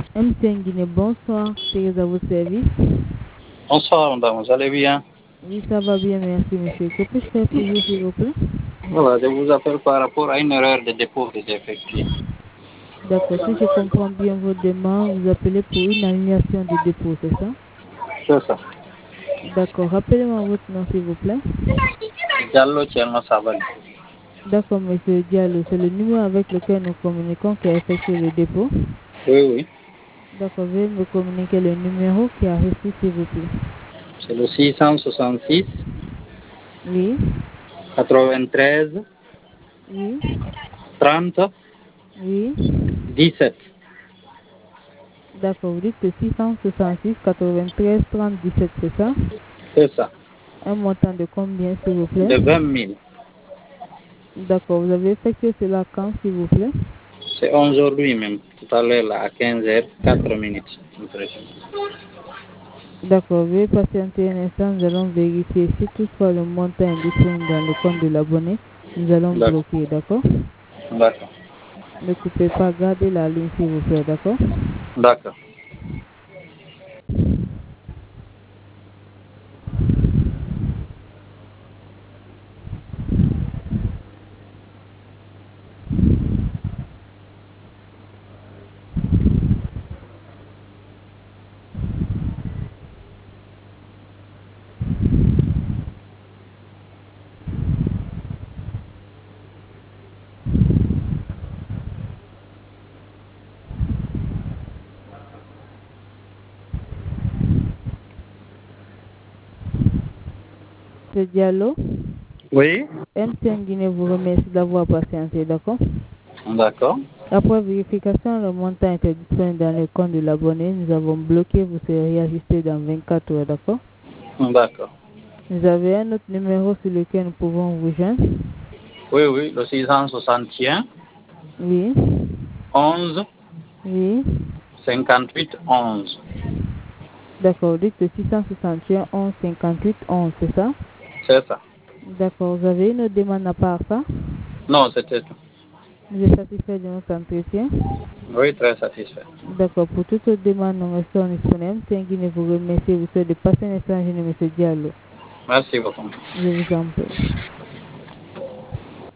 MTN Guinée, bonsoir. Thérèse à vos services. Bonsoir, madame. Vous allez bien? Oui, ça va bien, merci, monsieur. Que puis-je faire pour vous, s'il vous plaît? Voilà, je vous appelle par rapport à une erreur de dépôt que j'ai effectuée. D'accord, si je comprends bien votre demande, vous appelez pour une annulation de dépôt, c'est ça? C'est ça. D'accord, rappelez-moi votre nom, s'il vous plaît. Diallo Thierno Sabali. D'accord, monsieur Diallo, c'est le numéro avec lequel nous communiquons qui a effectué le dépôt. Oui, oui. D'accord, veuillez me communiquer le numéro qui a reçu, s'il vous plaît. C'est le 666 Oui, 93 oui, 30 oui. 17. D'accord, vous dites que 666 93 30 17, c'est ça? C'est ça. Un montant de combien, s'il vous plaît? De 20 000. D'accord, vous avez effectué cela quand, s'il vous plaît? C'est aujourd'hui même, tout à l'heure là, à 15h, 4 minutes. D'accord, veuillez patienter un instant, nous allons vérifier. Si toutefois le montant est disponible dans le compte de l'abonné, nous allons D'accord. bloquer, d'accord? D'accord. Ne coupez pas, gardez la ligne, s'il vous plaît, d'accord? D'accord. Ce Diallo, Oui. MTN Guinée vous remercie d'avoir patienté, d'accord? D'accord. Après vérification, le montant était disponible dans le compte de l'abonné. Nous avons bloqué, vous serez réajusté dans 24 heures, d'accord? D'accord. Vous avez un autre numéro sur lequel nous pouvons vous joindre? Oui, oui, le 661 Oui, 11 oui. 58 11. D'accord, vous dites que 661 11 58 11, c'est ça? C'est ça. D'accord, vous avez une autre demande à part ça? Non, c'était tout. Vous êtes satisfait de notre entretien? Oui, très satisfait. D'accord, pour toute autre demande, nous restons disponibles. Tenguine vous remercie, vous souhaite de passer un échange, M. Diallo. Merci beaucoup. Je vous en prie.